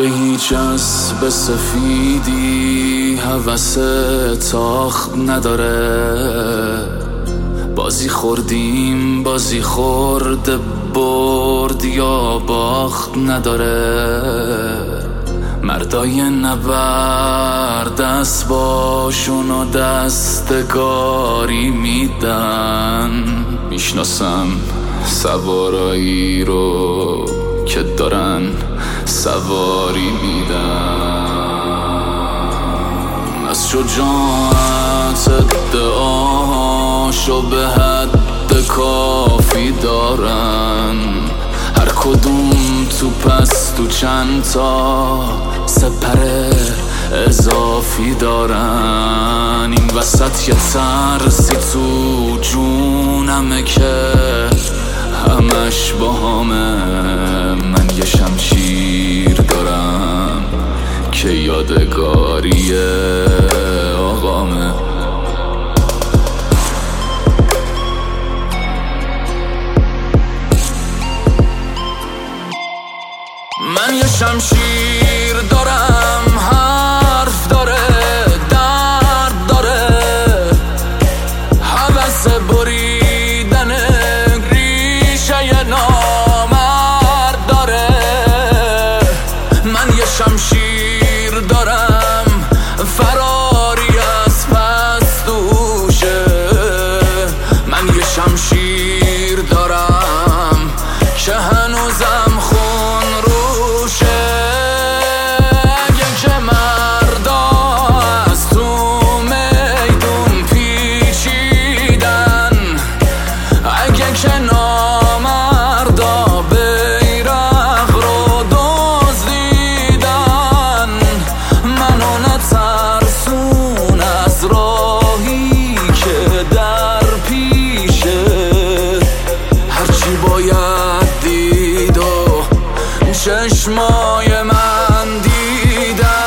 هیچ از به سفیدی هوس تاخت نداره. بازی خوردیم بازی خورده برد یا باخت نداره. مردای نبرد اسباشون و دستگاری میدن. میشناسم سوارایی رو که دارن سواری میدن. از شجاعت ادعاشو به حد کافی دارن. هر کدوم تو پس تو چند تا سپر اضافی دارن. این وسط یه ترسی تو جونمه که همش باهامه. من یه شمشیر دارم که یادگاری آقامه. من یه شمشیر دارم، حرف داره، درد داره، هوس بریدن ریشه نامرد داره. من یه شمشیر دارم، فراری از پس دوشه. من یه شمشیر دارم که هنوزم خون روشه. اگه که مردا از تو میدون پیچیدن، اگه که نامردا بیرق رو دزدیدن، منو نترسون از راهی که در پیشه. هرچی باید دید و چشمای من دیدن.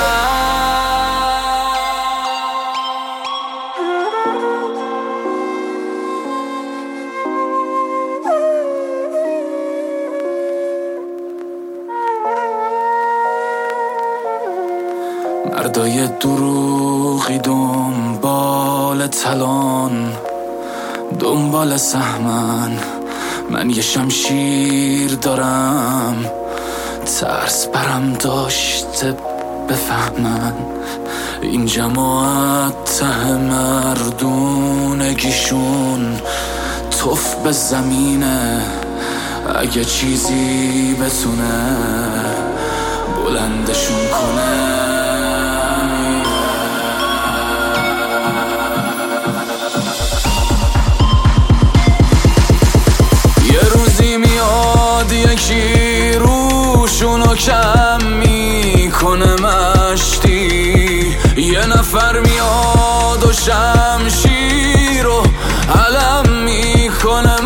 مردای دروغی دنبال تلان، دنبال سهمن. من یه شمشیر دارم، ترس برم داشته بفهمن. این جماعت ته مردونگیشون توف به زمینه. اگه چیزی بتونه بلندشون کنه. یه روزی میاد یکی روشونو کم میکنه مشتی. یه نفر میاد و شمشیر و علم میکنه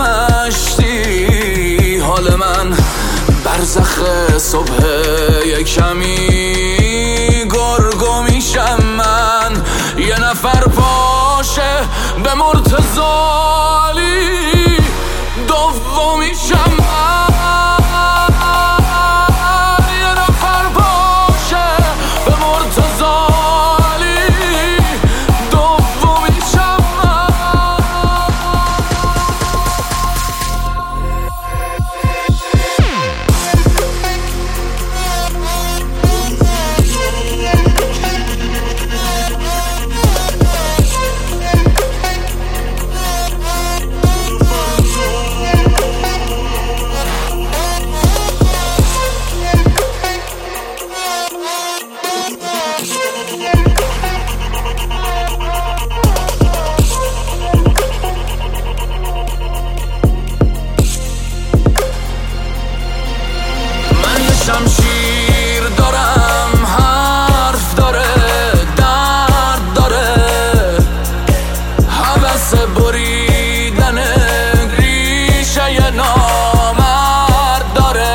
مشتی. حال من برزخ صبح یه کمی گرگو میشم من. یه نفر پاشه به مرتضالی دومیشم من. یه نفر پاشه به مرتضالی دومیشم من. شمشیر دارم، حرف داره، درد داره، هوس بریدن ریشه نامرد داره.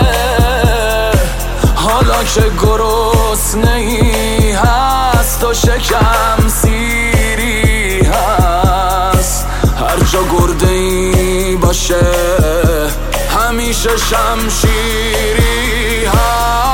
حالا که گرسنه‌ای هست و شکم سیری هست، هر جا گرده‌ای باشه همیشه شمشیری هست.